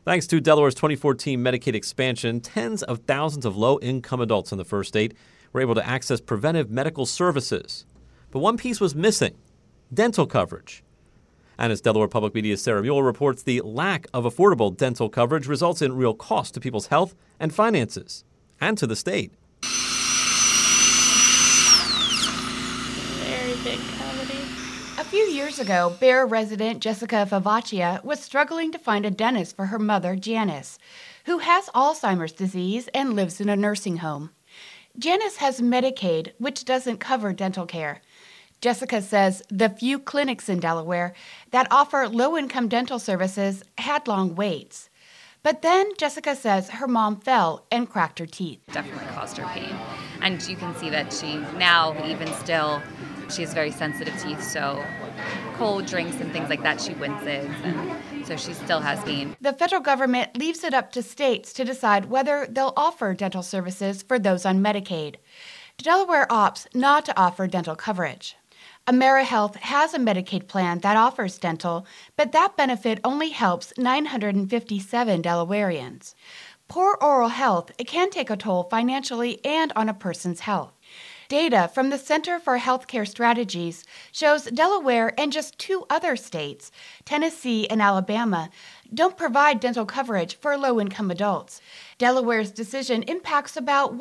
Thanks to Delaware's 2014 Medicaid expansion, tens of thousands of low-income adults in the first state were able to access preventive medical services. But one piece was missing: dental coverage. And as Delaware Public Media's Sarah Mueller reports, the lack of affordable dental coverage results in real cost to people's health and finances, and to the state. Very big cavity. A few years ago, Bear resident Jessica Favaccia was struggling to find a dentist for her mother, Janice, who has Alzheimer's disease and lives in a nursing home. Janice has Medicaid, which doesn't cover dental care. Jessica says the few clinics in Delaware that offer low-income dental services had long waits. But then Jessica says her mom fell and cracked her teeth. Definitely caused her pain. And you can see that she now, even still, she has very sensitive teeth, so cold drinks and things like that, she winces, and so she still has pain. The federal government leaves it up to states to decide whether they'll offer dental services for those on Medicaid. Delaware opts not to offer dental coverage. AmeriHealth has a Medicaid plan that offers dental, but that benefit only helps 957 Delawareans. Poor oral health can take a toll financially and on a person's health. Data from the Center for Healthcare Strategies shows Delaware and just two other states, Tennessee and Alabama, don't provide dental coverage for low-income adults. Delaware's decision impacts about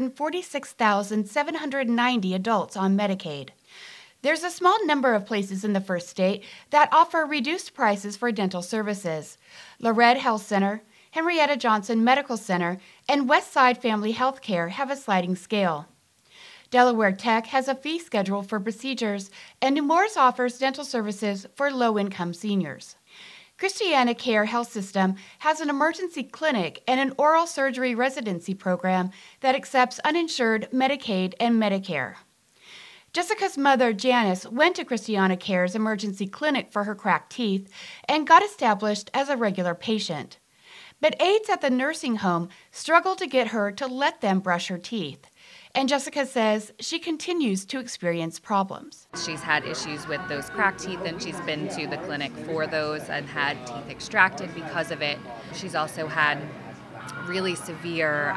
146,790 adults on Medicaid. There's a small number of places in the first state that offer reduced prices for dental services. Lorette Health Center, Henrietta Johnson Medical Center, and Westside Family Health Care have a sliding scale. Delaware Tech has a fee schedule for procedures, and Nemours offers dental services for low-income seniors. Christiana Care Health System has an emergency clinic and an oral surgery residency program that accepts uninsured Medicaid and Medicare. Jessica's mother, Janice, went to Christiana Care's emergency clinic for her cracked teeth and got established as a regular patient. But aides at the nursing home struggled to get her to let them brush her teeth. And Jessica says she continues to experience problems. She's had issues with those cracked teeth, and she's been to the clinic for those and had teeth extracted because of it. She's also had really severe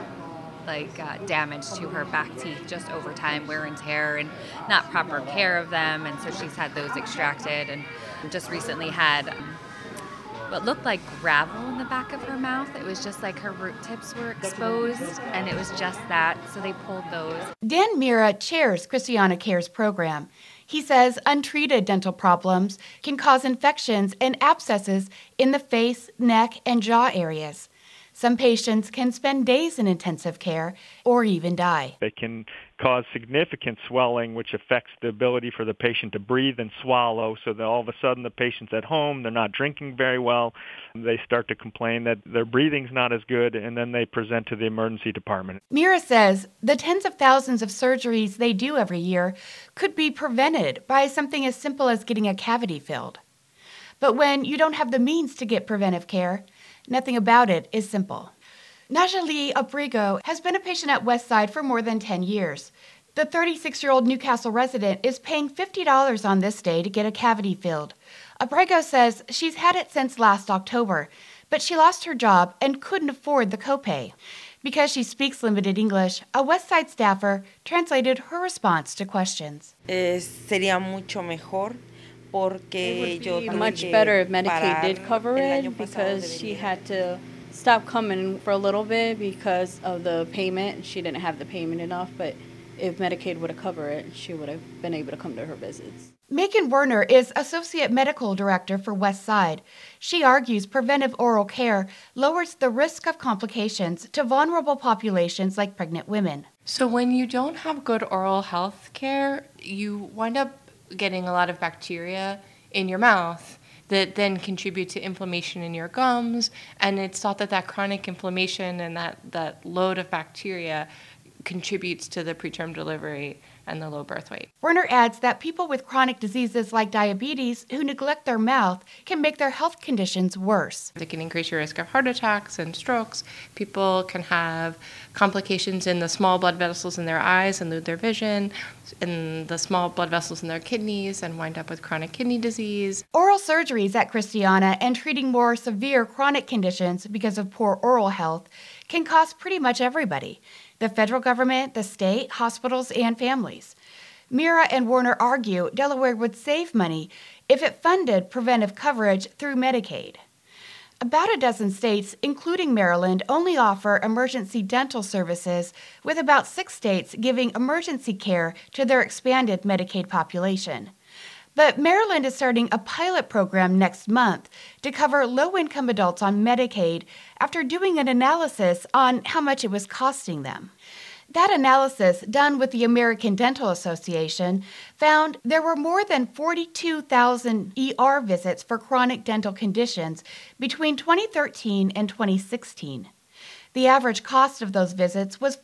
damage to her back teeth just over time, wear and tear, and not proper care of them, and so she's had those extracted, and just recently had what looked like gravel in the back of her mouth. It was just like her root tips were exposed, and it was just that, so they pulled those. Dan Mira chairs Christiana Care's program. He says untreated dental problems can cause infections and abscesses in the face, neck, and jaw areas. Some patients can spend days in intensive care or even die. They can cause significant swelling, which affects the ability for the patient to breathe and swallow, so that all of a sudden the patient's at home, they're not drinking very well, they start to complain that their breathing's not as good, and then they present to the emergency department. Mira says the tens of thousands of surgeries they do every year could be prevented by something as simple as getting a cavity filled. But when you don't have the means to get preventive care, nothing about it is simple. Najali Abrigo has been a patient at Westside for more than 10 years. The 36-year-old Newcastle resident is paying $50 on this day to get a cavity filled. Abrigo says she's had it since last October, but she lost her job and couldn't afford the copay. Because she speaks limited English, a Westside staffer translated her response to questions. Sería mucho mejor. It would be much better if Medicaid did cover it, because she had to stop coming for a little bit because of the payment. She didn't have the payment enough, but if Medicaid would have covered it, she would have been able to come to her visits. Megan Werner is Associate Medical Director for Westside. She argues preventive oral care lowers the risk of complications to vulnerable populations like pregnant women. So when you don't have good oral health care, you wind up getting a lot of bacteria in your mouth that then contribute to inflammation in your gums, and it's thought that chronic inflammation and that load of bacteria contributes to the preterm delivery and the low birth weight. Werner adds that people with chronic diseases like diabetes who neglect their mouth can make their health conditions worse. It can increase your risk of heart attacks and strokes. People can have complications in the small blood vessels in their eyes and lose their vision, in the small blood vessels in their kidneys and wind up with chronic kidney disease. Oral surgeries at Christiana and treating more severe chronic conditions because of poor oral health can cost pretty much everybody: the federal government, the state, hospitals, and families. Mira and Warner argue Delaware would save money if it funded preventive coverage through Medicaid. About a dozen states, including Maryland, only offer emergency dental services, with about 6 states giving emergency care to their expanded Medicaid population. But Maryland is starting a pilot program next month to cover low-income adults on Medicaid after doing an analysis on how much it was costing them. That analysis, done with the American Dental Association, found there were more than 42,000 ER visits for chronic dental conditions between 2013 and 2016. The average cost of those visits was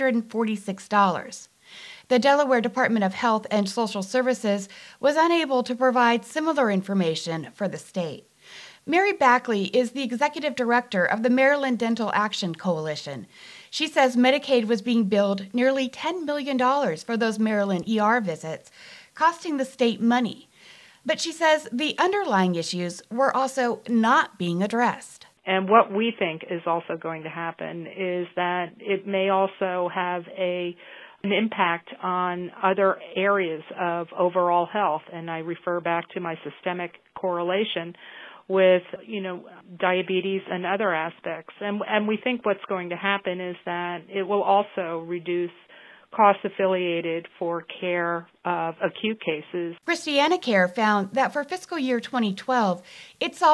$446. The Delaware Department of Health and Social Services was unable to provide similar information for the state. Mary Backley is the executive director of the Maryland Dental Action Coalition. She says Medicaid was being billed nearly $10 million for those Maryland ER visits, costing the state money. But she says the underlying issues were also not being addressed. And what we think is also going to happen is that it may also have an impact on other areas of overall health, and I refer back to my systemic correlation with, diabetes and other aspects. And we think what's going to happen is that it will also reduce costs affiliated for care of acute cases. Christiana Care found that for fiscal year 2012, it saw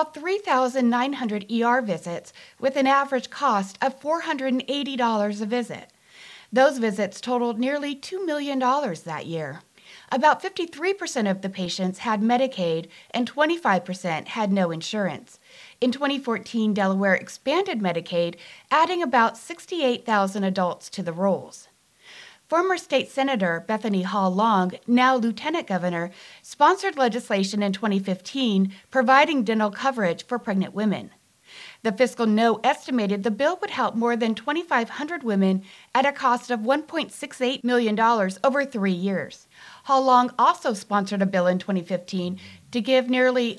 3,900 ER visits with an average cost of $480 a visit. Those visits totaled nearly $2 million that year. About 53% of the patients had Medicaid and 25% had no insurance. In 2014, Delaware expanded Medicaid, adding about 68,000 adults to the rolls. Former state senator Bethany Hall Long, now lieutenant governor, sponsored legislation in 2015 providing dental coverage for pregnant women. The Fiscal Note estimated the bill would help more than 2,500 women at a cost of $1.68 million over 3 years. Hall Long also sponsored a bill in 2015 to give nearly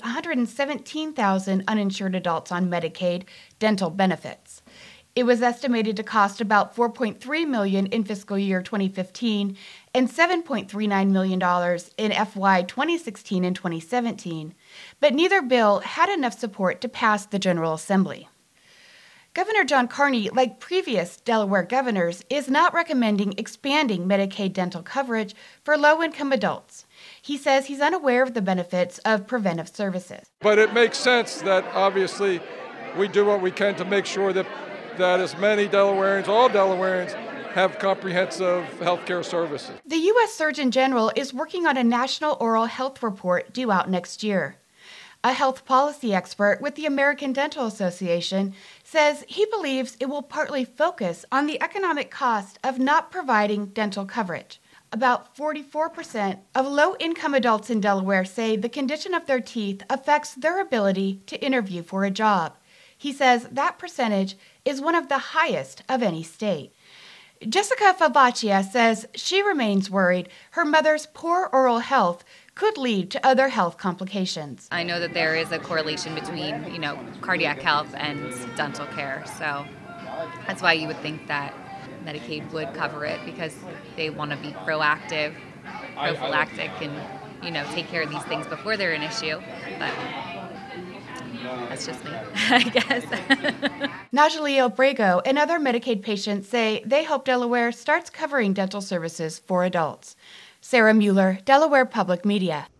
117,000 uninsured adults on Medicaid dental benefits. It was estimated to cost about $4.3 million in fiscal year 2015 and $7.39 million in FY 2016 and 2017, but neither bill had enough support to pass the General Assembly. Governor John Carney, like previous Delaware governors, is not recommending expanding Medicaid dental coverage for low-income adults. He says he's unaware of the benefits of preventive services. But it makes sense that obviously we do what we can to make sure that as many Delawareans, all Delawareans, have comprehensive health care services. The U.S. Surgeon General is working on a national oral health report due out next year. A health policy expert with the American Dental Association says he believes it will partly focus on the economic cost of not providing dental coverage. About 44% of low-income adults in Delaware say the condition of their teeth affects their ability to interview for a job. He says that percentage is one of the highest of any state. Jessica Favaccia says she remains worried her mother's poor oral health could lead to other health complications. I know that there is a correlation between, cardiac health and dental care. So that's why you would think that Medicaid would cover it, because they want to be prophylactic and, take care of these things before they're an issue. But that's just me, I guess. Najee Obrego and other Medicaid patients say they hope Delaware starts covering dental services for adults. Sarah Mueller, Delaware Public Media.